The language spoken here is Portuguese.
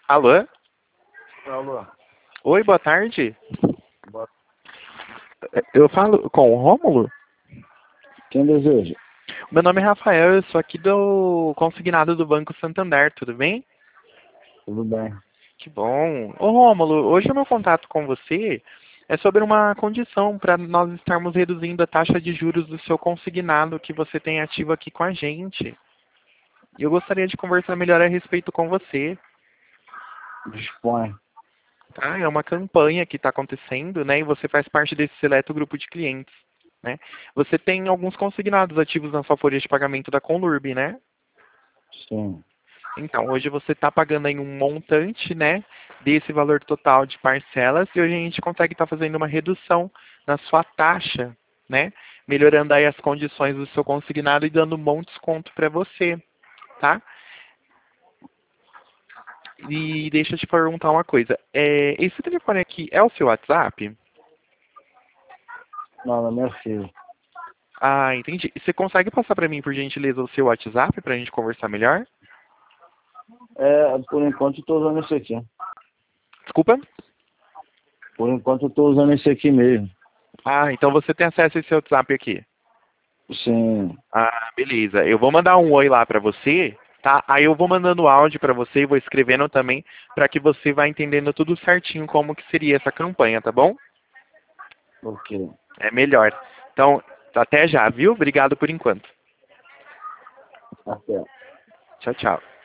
Alô? Alô. Oi, boa tarde. Boa- Eu falo com o Rômulo? Quem deseja? Meu nome é Rafael, eu sou aqui do consignado do Banco Santander, tudo bem? Tudo bem. Que bom. Ô Rômulo, hoje o meu contato com você é sobre uma condição para nós estarmos reduzindo a taxa de juros do seu consignado que você tem ativo aqui com a gente. E eu gostaria de conversar melhor a respeito com você, Dispõe. tá? É uma campanha que está acontecendo, né? E você faz parte desse seleto grupo de clientes, né? Você tem alguns consignados ativos na sua folha de pagamento da Conlurb, né? Sim. Então, hoje você está pagando aí um montante, né, desse valor total de parcelas e hoje a gente consegue estar fazendo uma redução na sua taxa, né, melhorando aí as condições do seu consignado e dando um bom desconto para você, tá? E deixa eu te perguntar uma coisa, esse telefone aqui é o seu WhatsApp? Não, da minha filha. Ah, entendi. Você consegue passar para mim, por gentileza, o seu WhatsApp para a gente conversar melhor? Por enquanto eu tô usando esse aqui. Desculpa? Por enquanto eu tô usando esse aqui mesmo. Ah, então você tem acesso a esse WhatsApp aqui. Sim. Ah, beleza. Eu vou mandar um oi lá pra você, tá? Aí eu vou mandando áudio pra você e vou escrevendo também pra que você vá entendendo tudo certinho como que seria essa campanha, tá bom? Ok. É melhor. Então, até já, viu? Obrigado por enquanto. Até. Tchau, tchau.